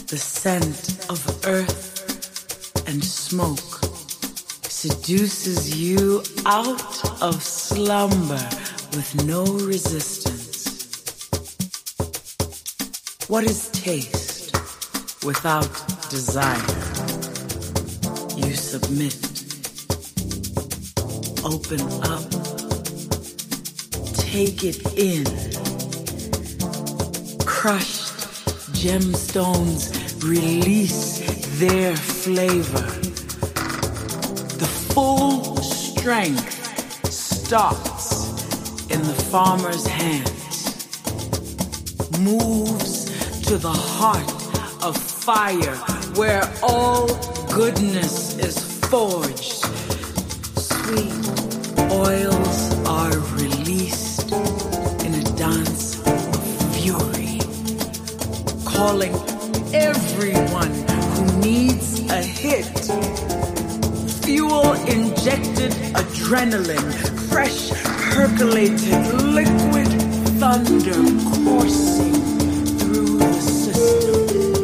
The scent of earth and smoke seduces you out of slumber with no resistance. What is taste without desire? You submit. Open up. Take it in. Crushed gemstones release their flavor. The full strength starts in the farmer's hands, moves to the heart of fire where all goodness is forged. Sweet oils are released in a dance of fury, calling everyone who needs a hit. Fuel-injected adrenaline, fresh, percolated, liquid thunder coursing through the system.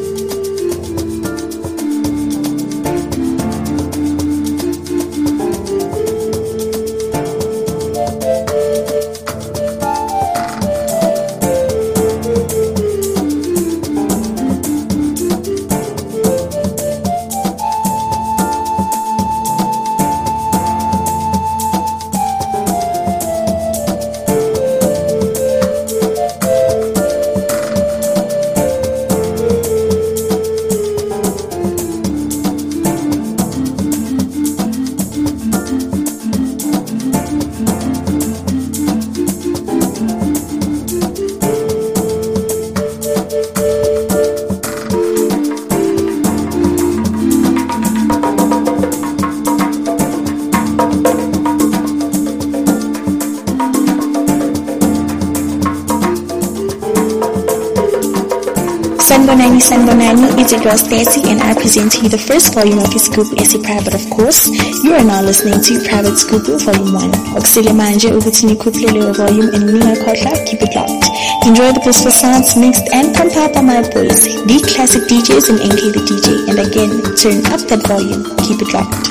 Sanbonani, it's your girl Stacy, and I present to you the first volume of his group, AC Private, of course. You are now listening to Private Scoop Volume 1. Oxile manje ukuthi nikhuphulele volume and ningakhohlwa, keep it locked. Enjoy the blissful sounds mixed and compiled by my boys, the classic DJs and NK the DJ. And again, turn up that volume, keep it locked.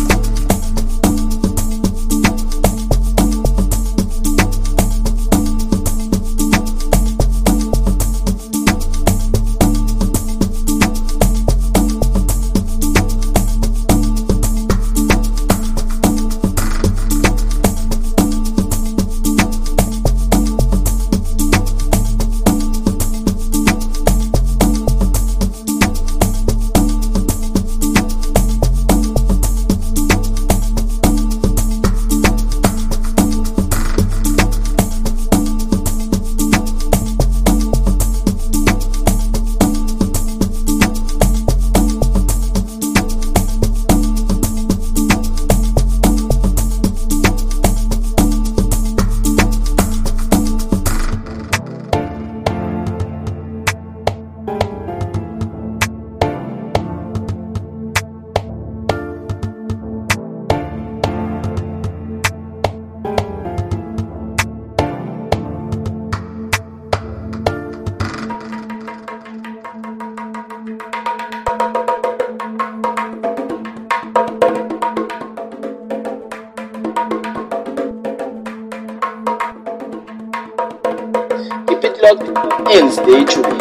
And stay tuned.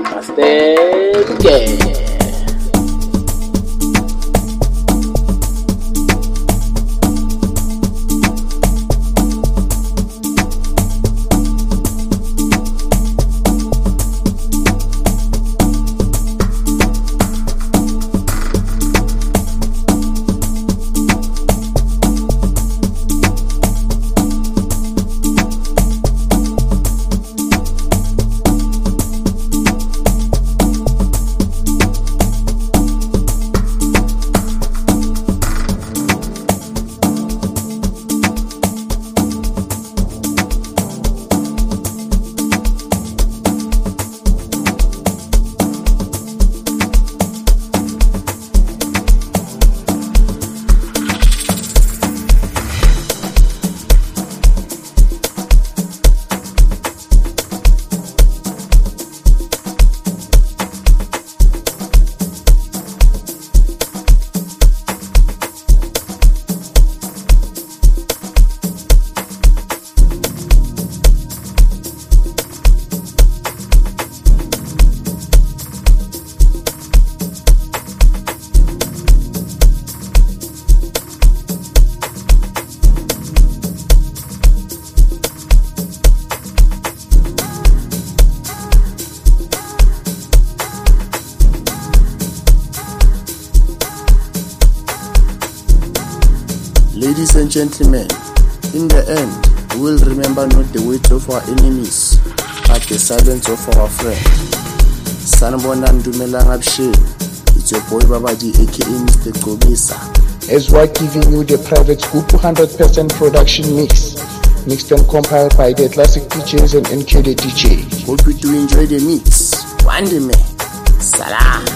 Stay. Ladies and gentlemen, in the end, we will remember not the words of our enemies, but the silence of our friend. Sanibona Ndumelang Absheni. It's your boy Babaji aka Mr. Gobisa. As we're giving you the Private Scoop 100% production mix, mixed and compiled by the classic DJs and NK the DJ. Hope you do enjoy the mix. Wande me. Salam.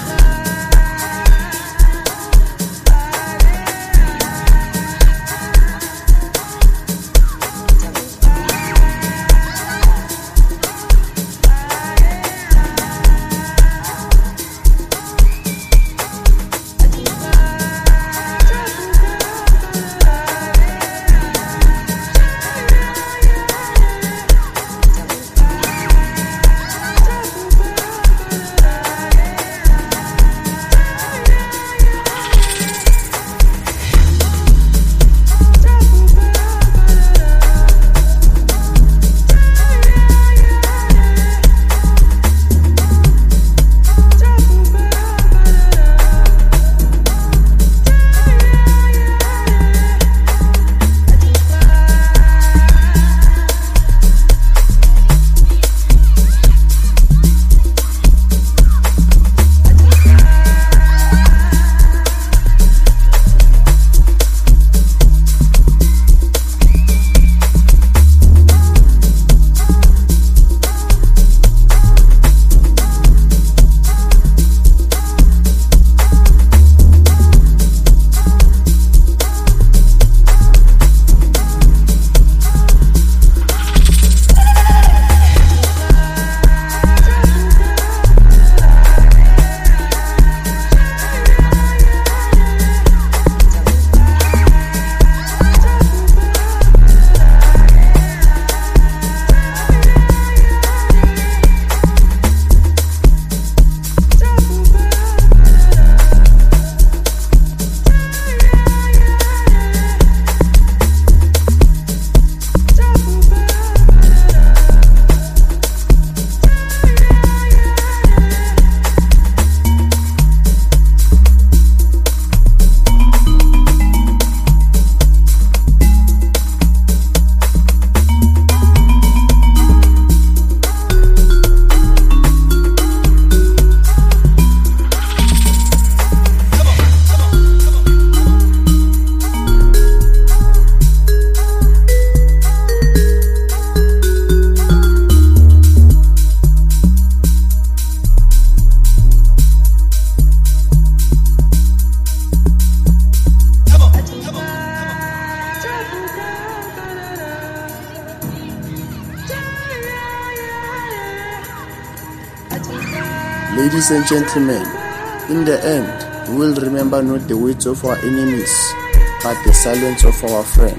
Ladies and gentlemen, in the end, we will remember not the words of our enemies, but the silence of our friend.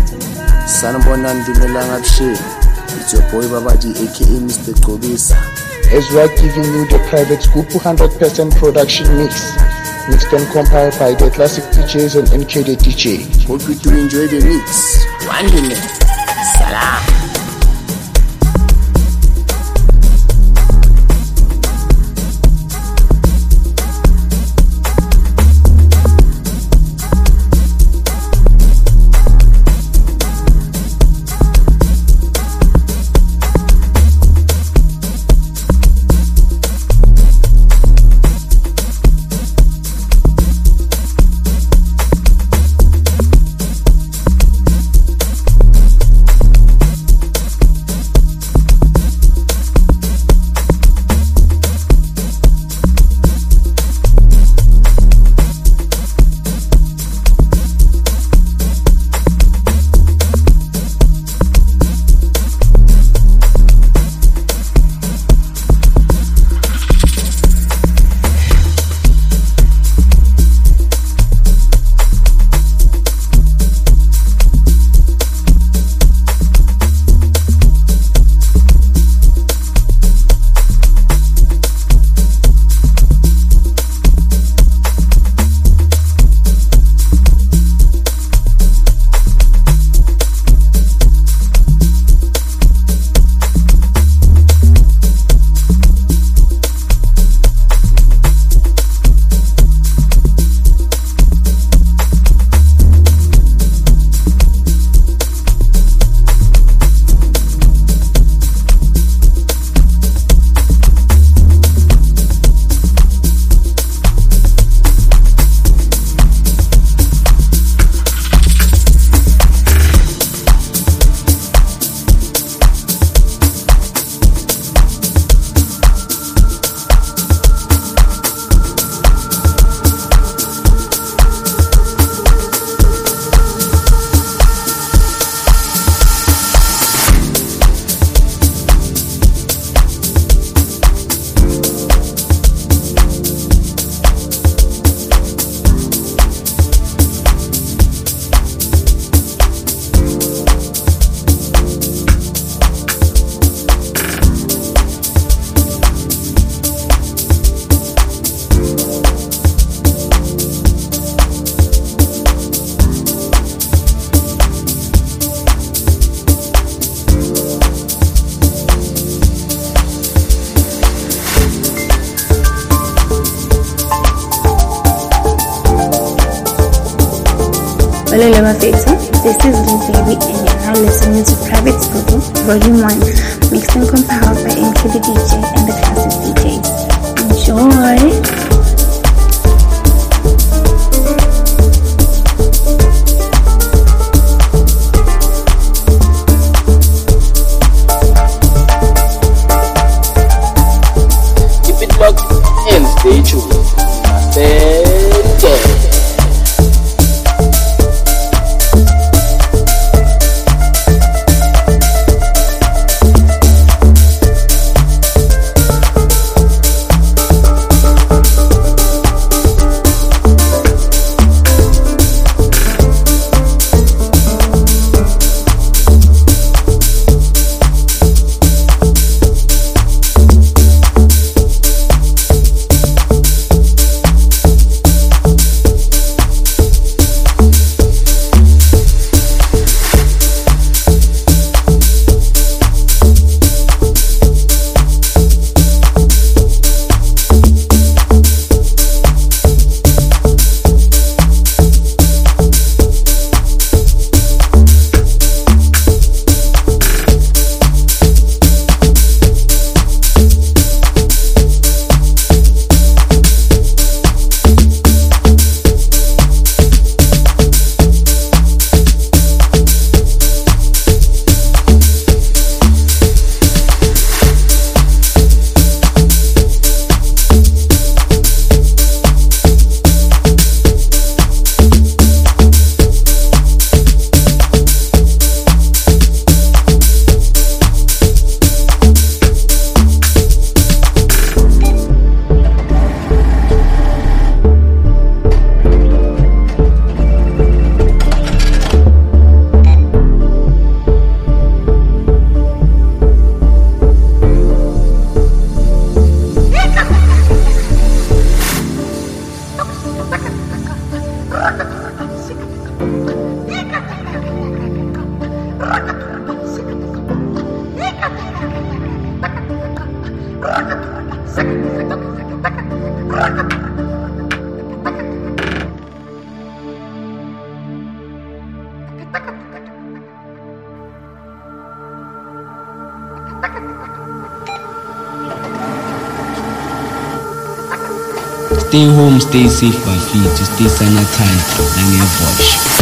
Sanibona Ndumelang Absheni. It's your boy Babaji aka Mr. Gobisa. As we're giving you the Private Scoop 100% production mix, mixed and compiled by the classic DJs and NK the DJ. Hope you do enjoy the mix. Wande me. Salam. Olele Mafethu, this is Lil Baby, and you're now listening to Private Scoop, Volume 1, mixed and compiled by MK the DJ and the Classic DJs. Enjoy! And stay tuned. Stay home, stay safe, my feet, stay sanitized, and wash.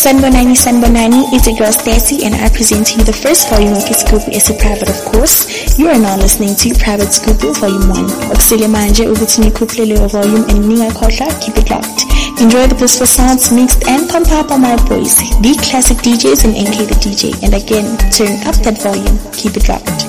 Sanbonani, it's your girl Stacy, and I present to you the first volume of Iskupu Esi Private, of course. You are now listening to Private Skupu Volume 1. Oksile manje ubutini kuplele volume and ninga kotla, keep it locked. Enjoy the blissful sounds mixed and compiled by my boys, the classic DJs and NK the DJ. And again, turn up that volume, keep it locked.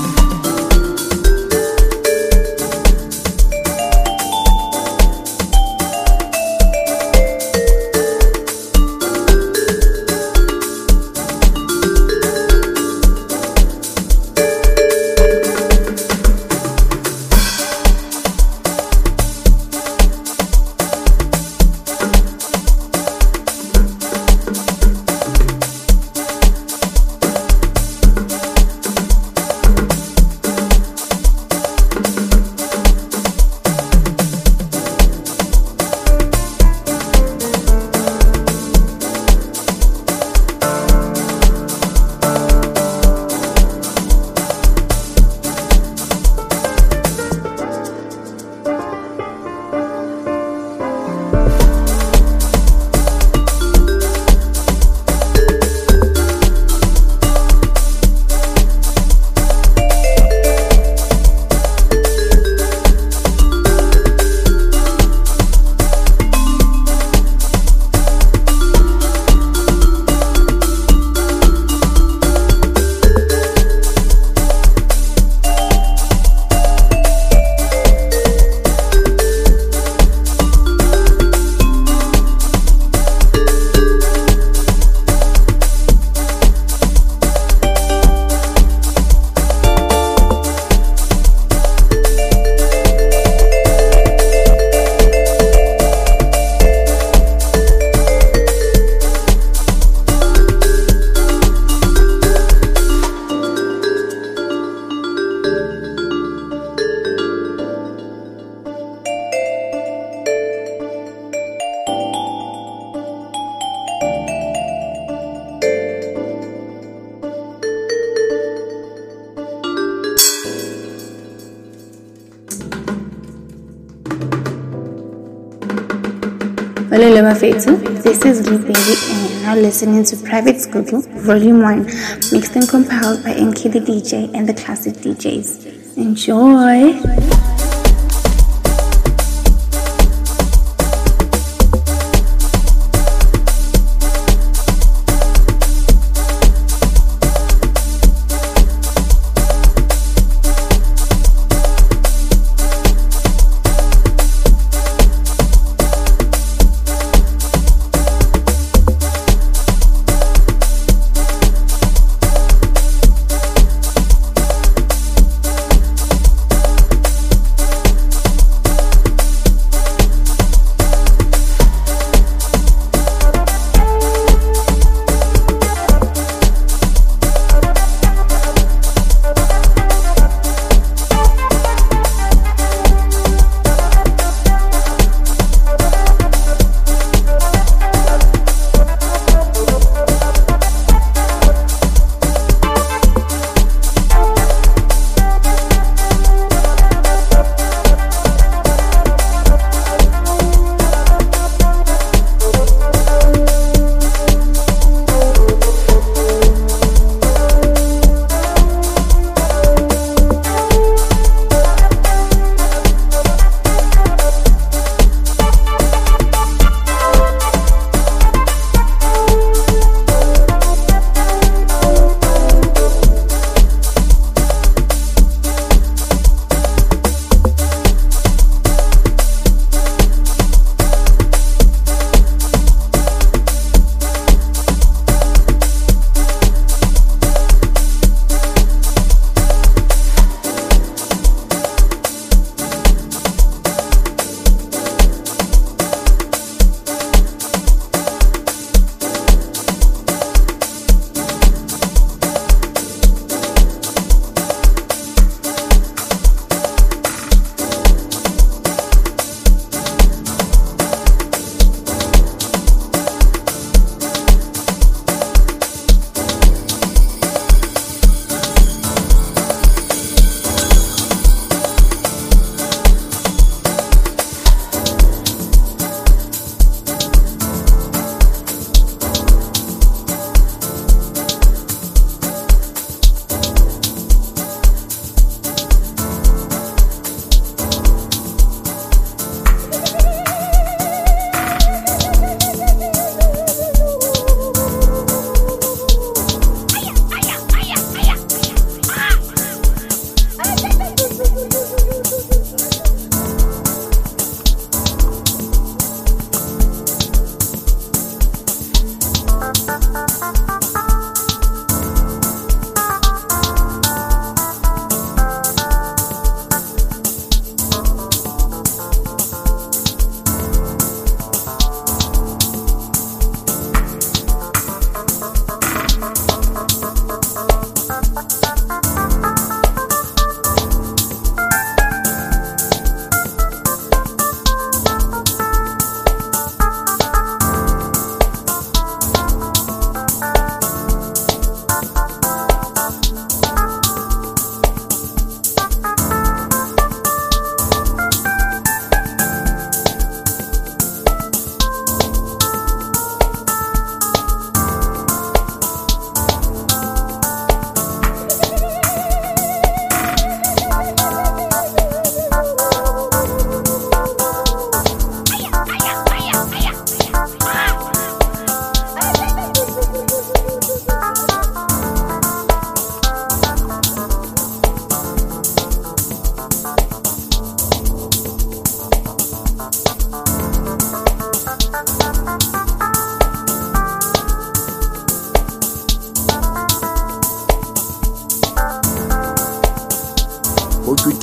Hello, my favorite. This is Lee Baby, and you're now listening to Private Skupu Volume 1, mixed and compiled by NK the DJ and the classic DJs. Enjoy!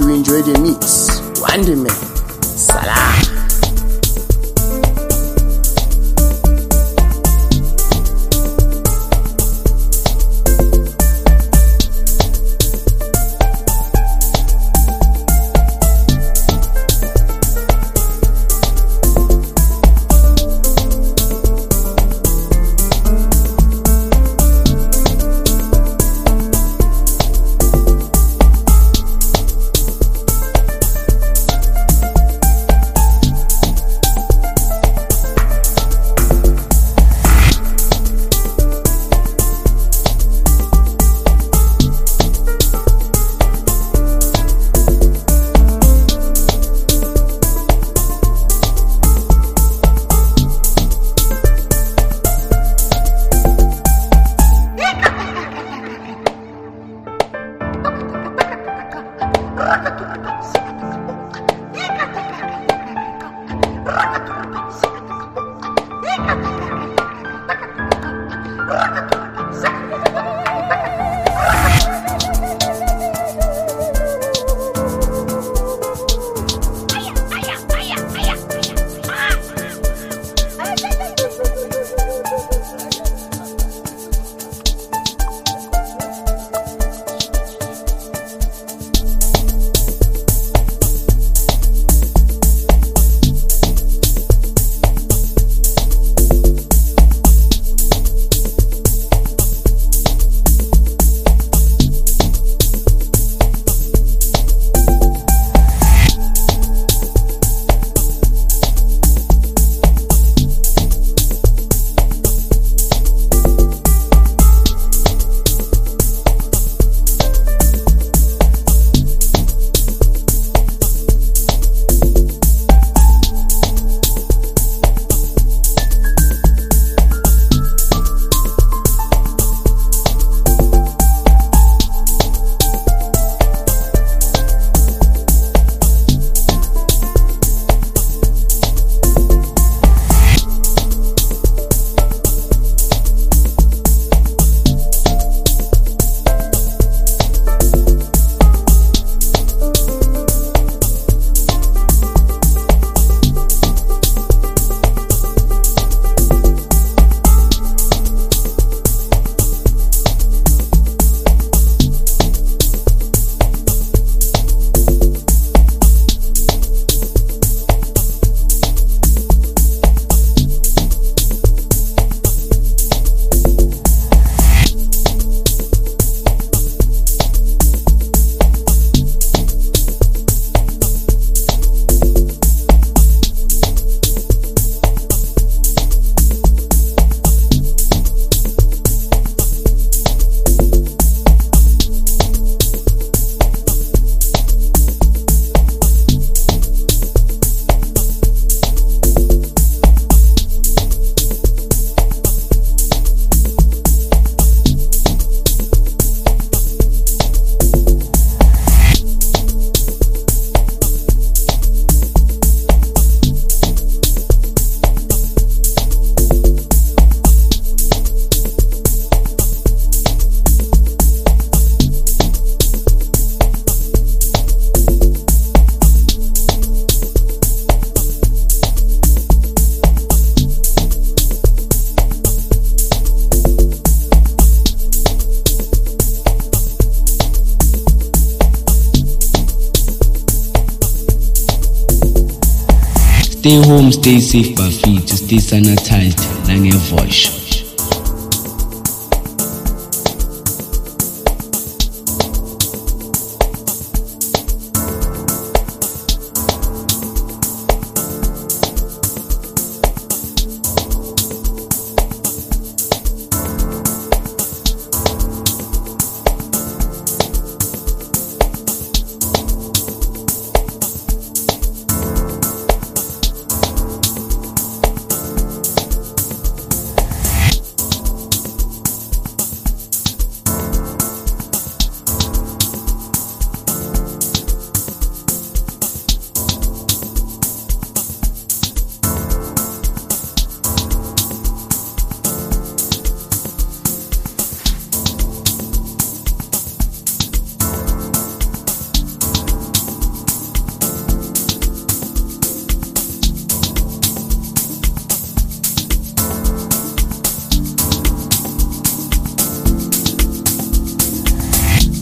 to enjoy the mix. Wonderman. Salam. Stay home, stay safe, Bafethu, stay sanitized, nangeVosh.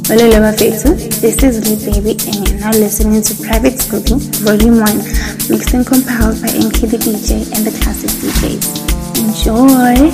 Hello, bafethu. This is Lee Baby, and you're now listening to Private Scoop Volume 1, mixed and compiled by MK the DJ and the Classic DJs. Enjoy!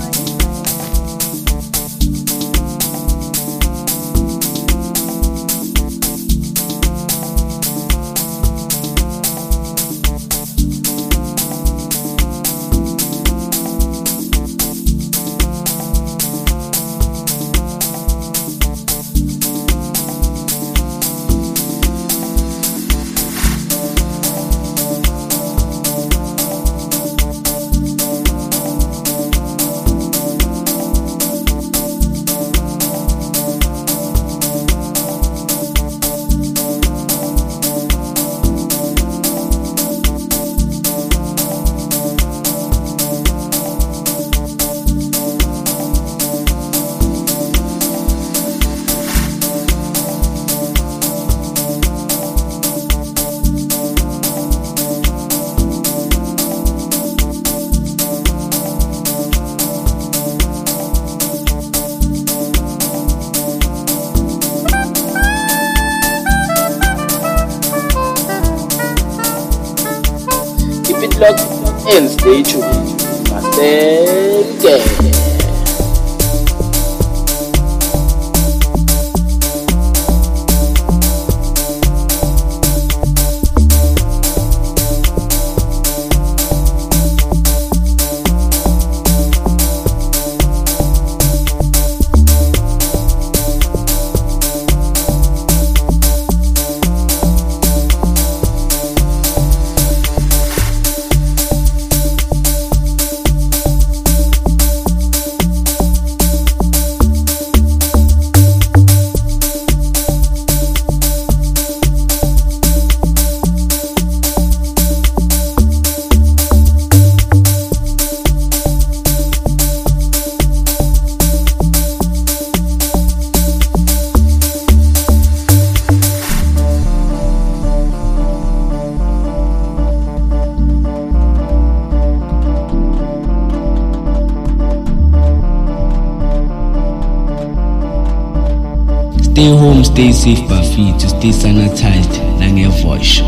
Locked and stay tuned. Masenge. Stay home, stay safe, bafethu, stay sanitized, nangevosh.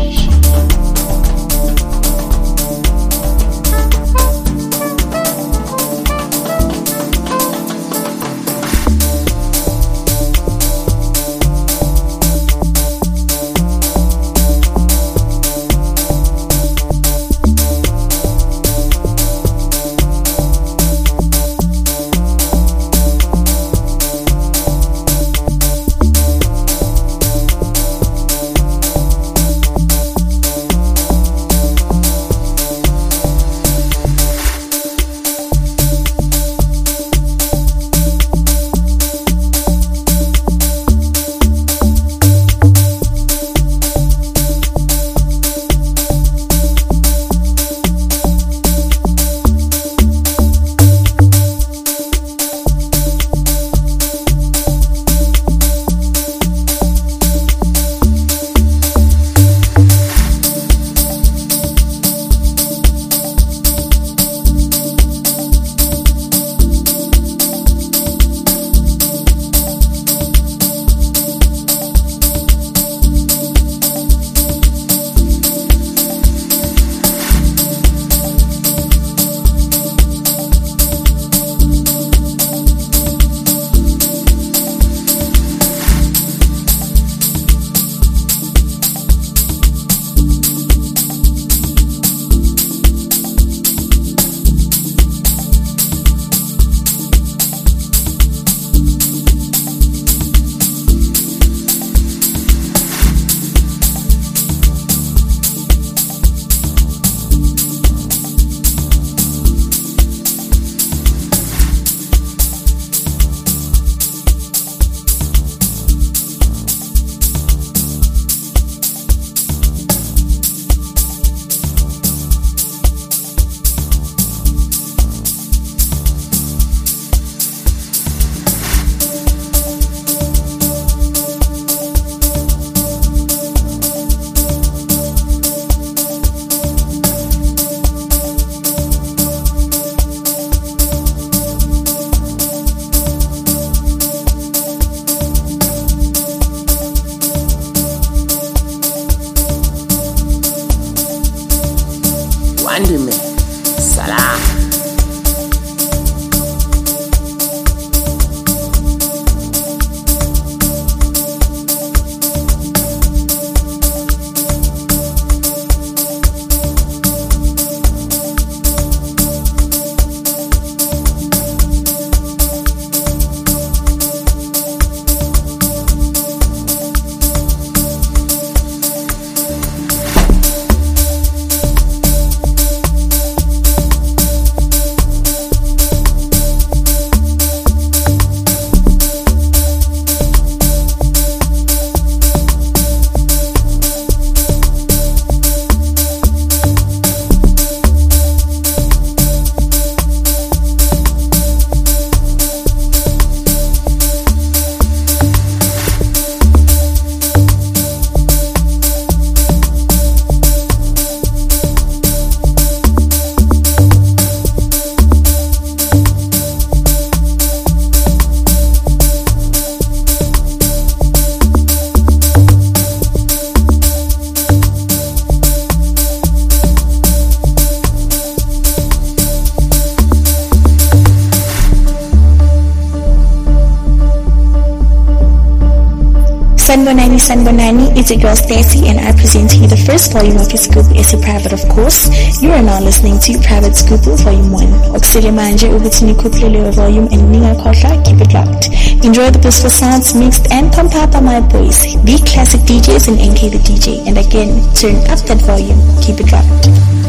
Sanbonani, it's your girl Stacy, and I present to you the first volume of your Scoop SA Private, of course. You are now listening to Private Scoop Volume 1. Oksele manje ubutini kuplele volume and ninga kotla, keep it locked. Enjoy the blissful sounds mixed and compiled by my boys, the classic DJs and NK the DJ. And again, turn up that volume, keep it locked.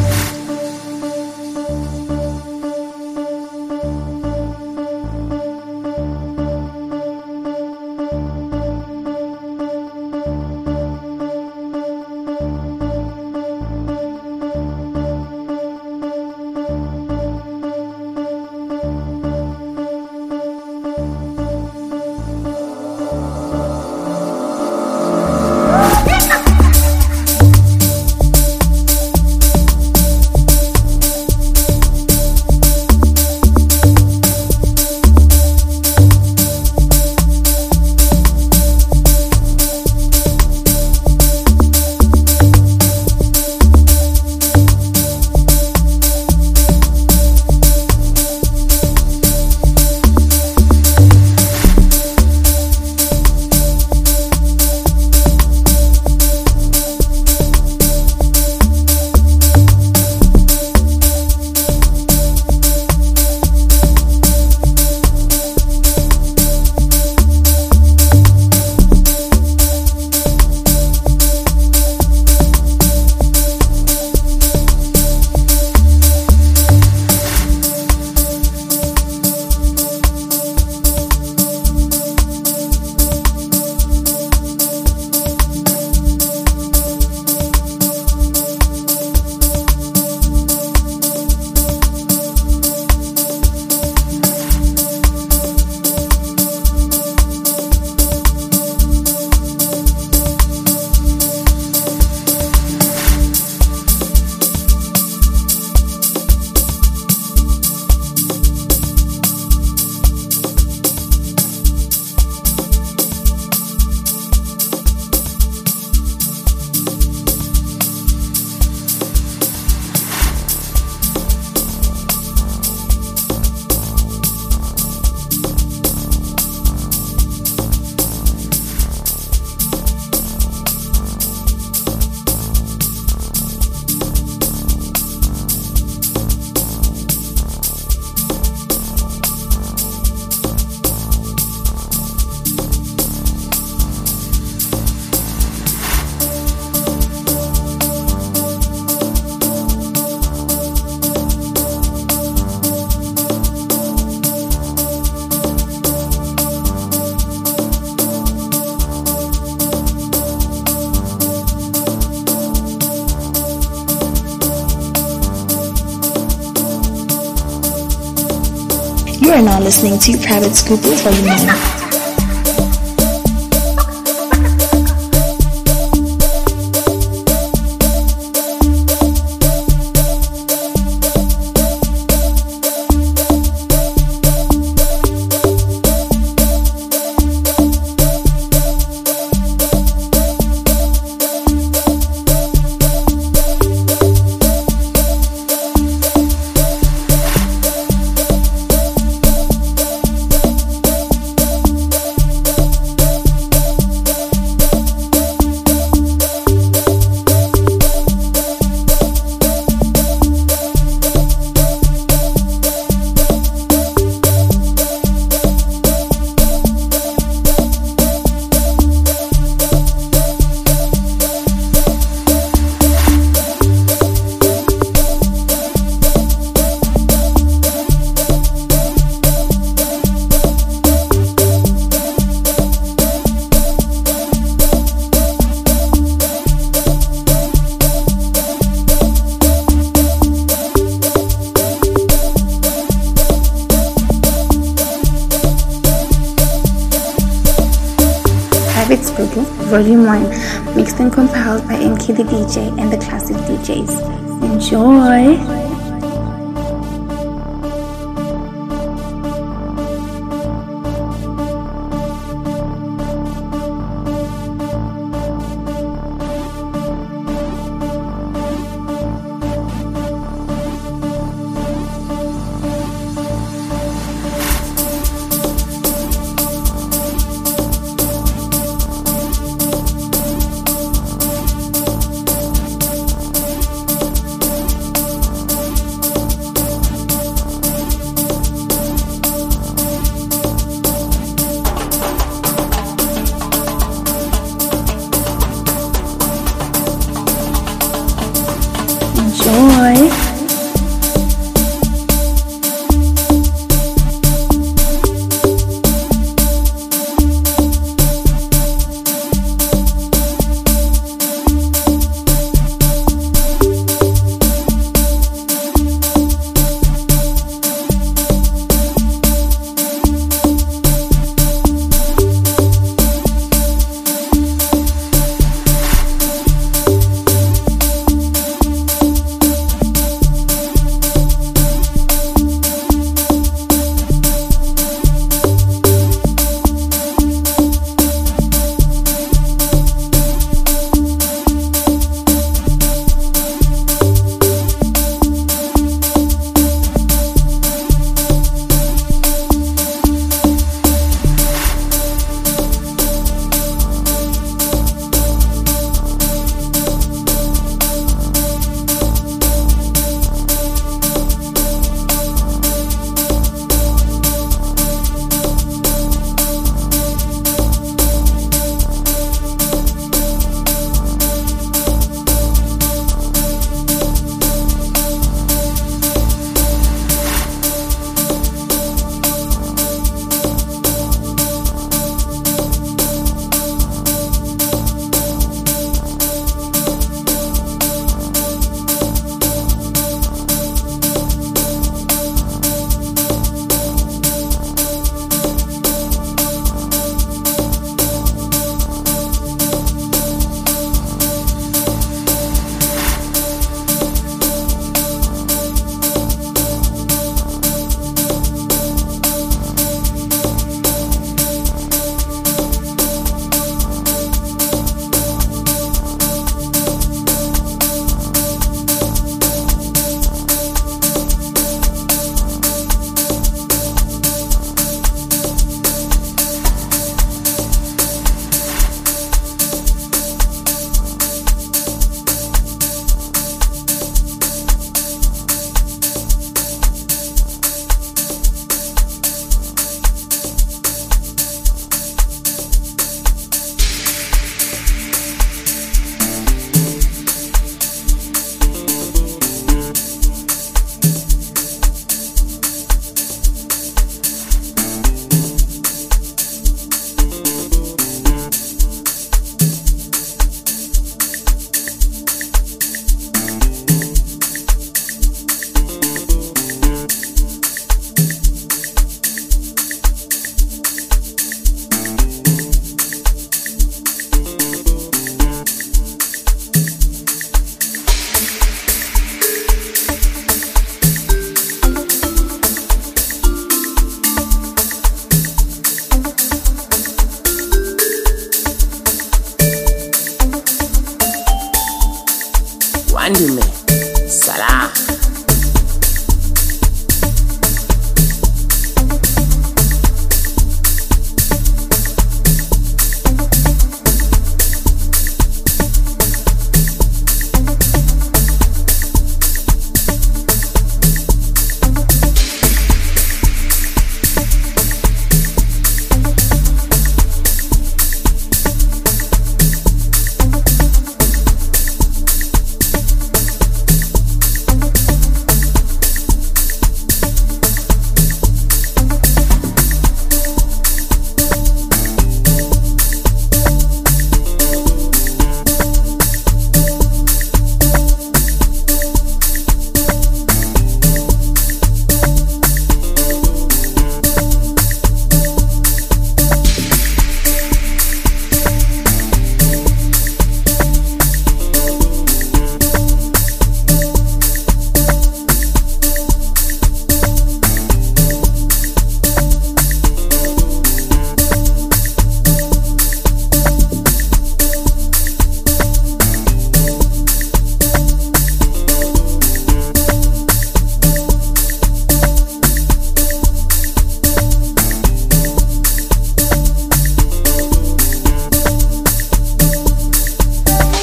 You are now listening to Private Scoop Volume 1. Private Scoop Volume 1, mixed and compiled by NK the DJ and the classic DJs. Enjoy!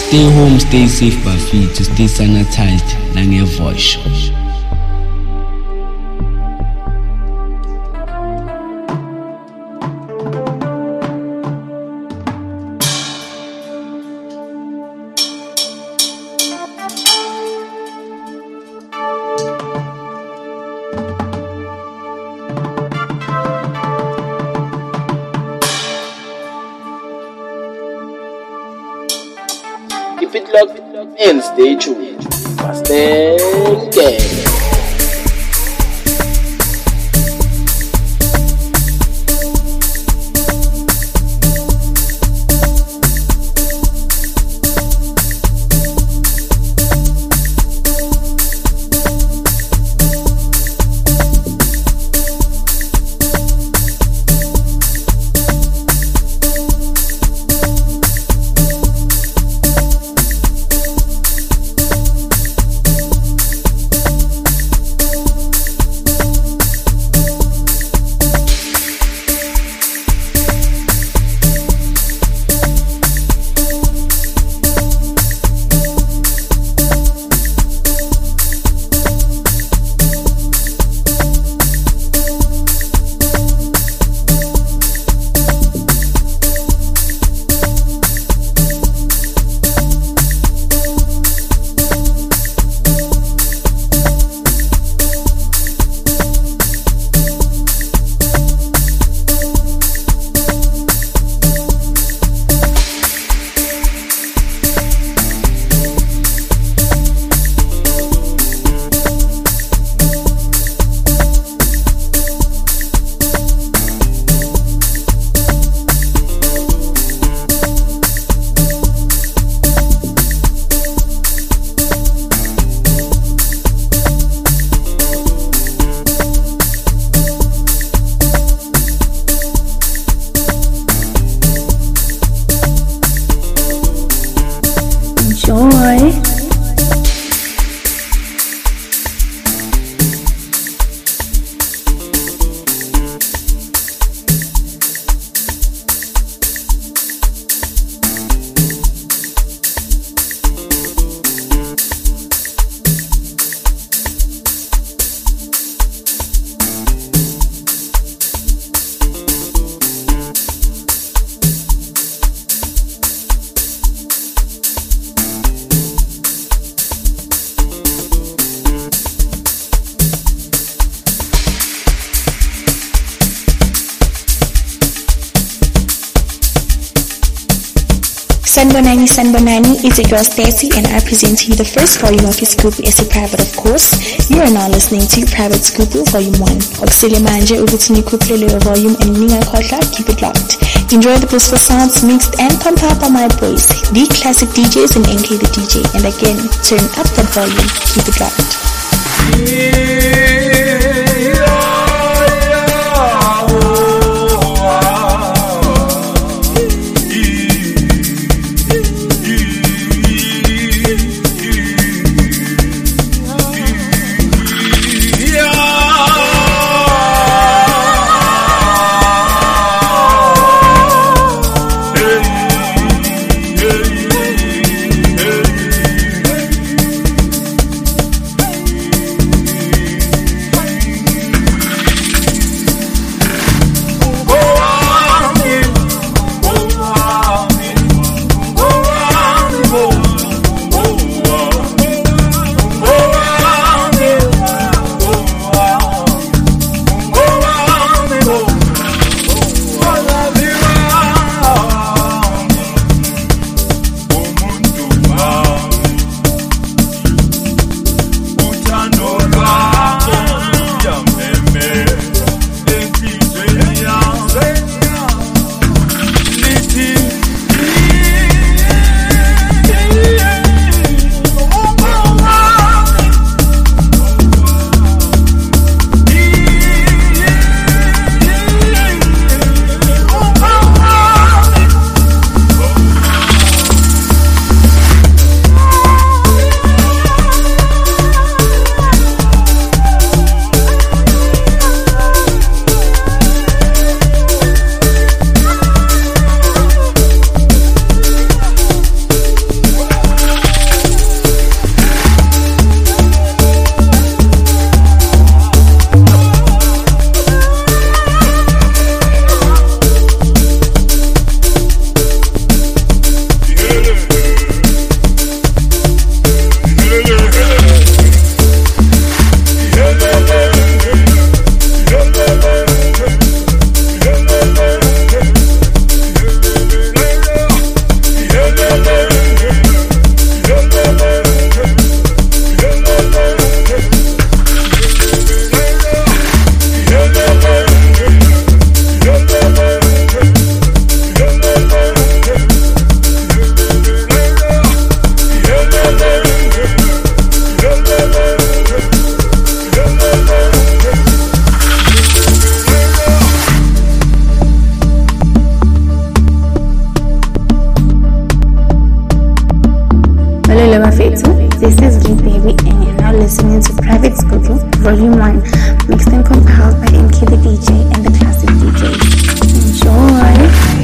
Stay home, stay safe bafethu, stay sanitized nangevosho. Keep it locked and stay tuned. Stand gang. Sanbonani, it's your girl Stacy, and I present to you the first volume of Iskupu SA Private, of course. You are now listening to Private Skupu Volume 1. Okusile manje ukuthi nikhuphulele volume and ningakhohlwa, keep it locked. Enjoy the blissful sounds mixed and compiled by my boys, the classic DJs and NK the DJ. And again, turn up the volume, keep it locked. This is Lee Baby, and you're now listening to Private School Volume 1, mixed and compiled by MK the DJ and the Classic DJs. Enjoy!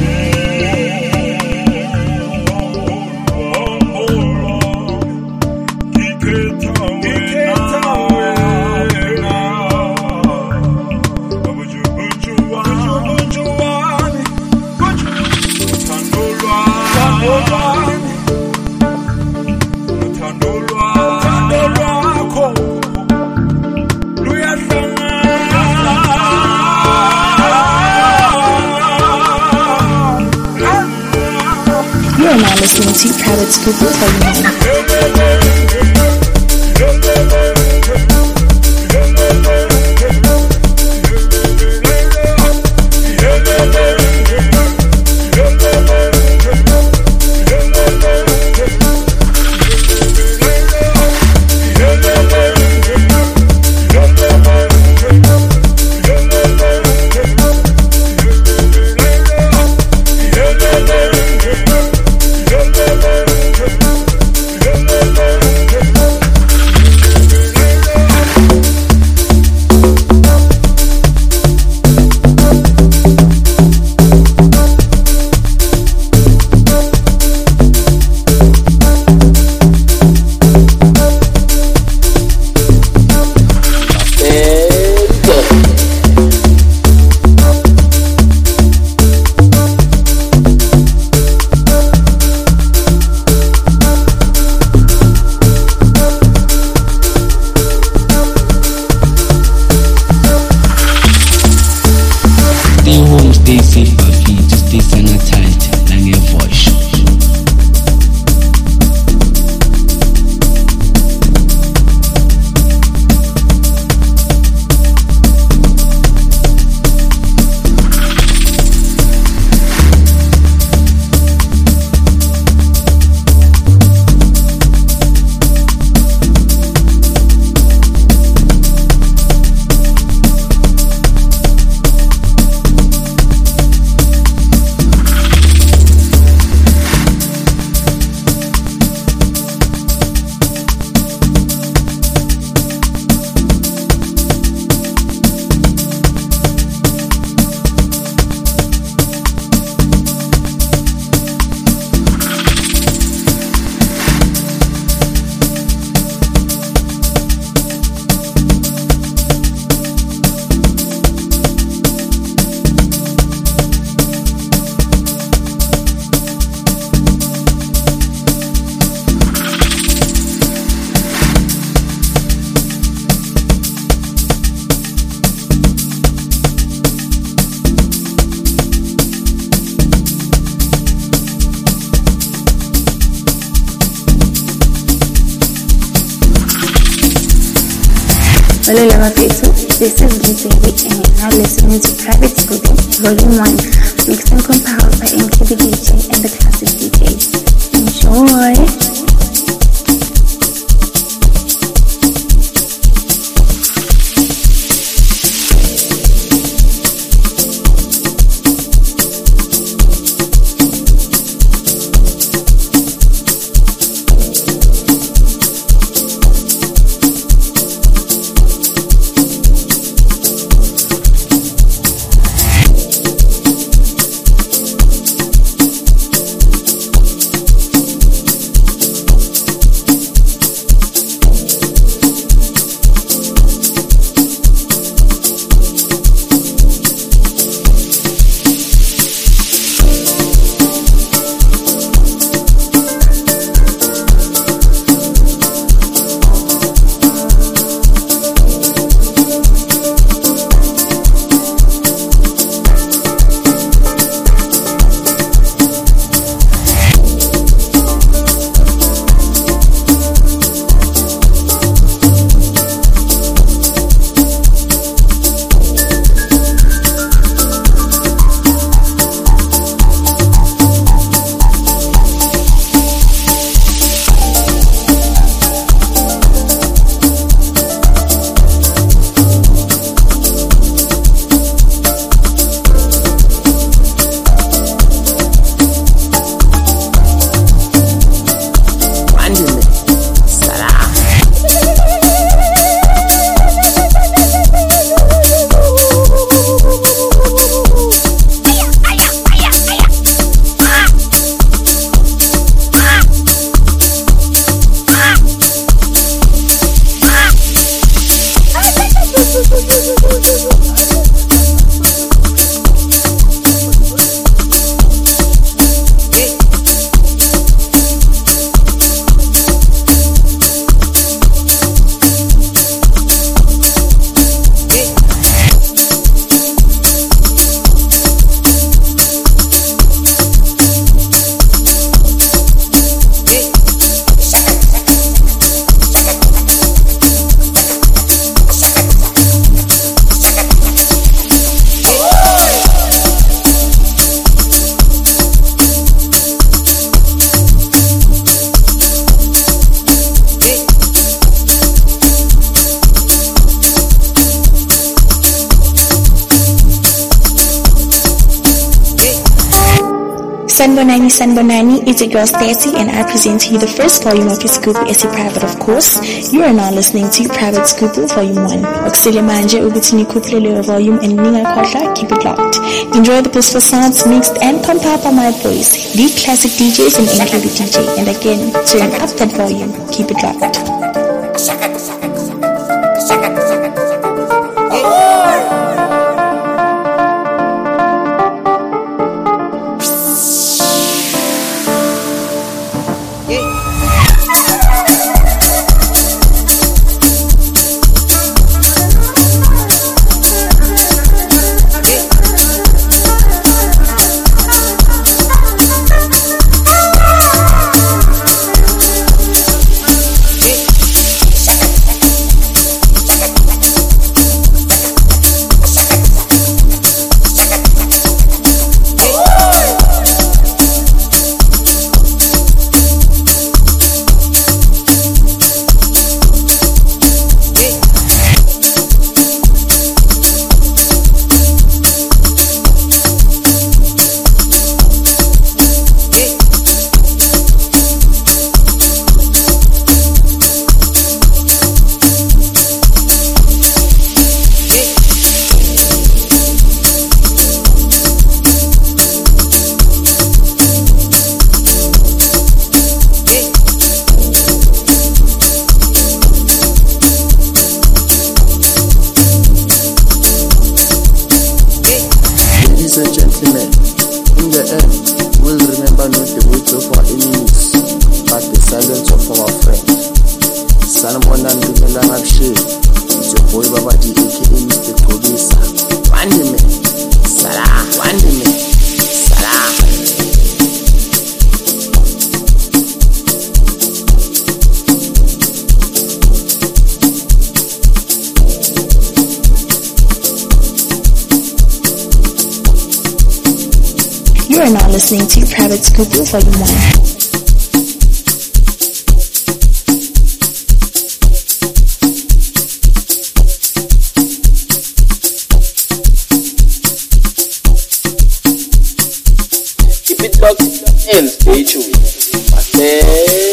You are now listening to Private School Volume 1. Stay safe, my feet, stay sanitized, like a voice. Hello, Lamapetu. This is Lee Baby, and you're now listening to Private School Volume 1, mixed and compiled by MK the DJ and the Classic DJs. Enjoy! Sanbonani is your girl Stacy, and I present to you the first volume of Iskubu SA Private, of course. You are now listening to Private Skubu Volume 1. Oksele manje ubutini kuplele volume and ninga kotla, keep it locked. Enjoy the blissful sounds mixed and compiled by my boys, the classic DJs and NKD DJ. And again, turn up that volume, keep it locked. You are now listening to Private Skubu Volume 1. Keep it locked and stay tuned.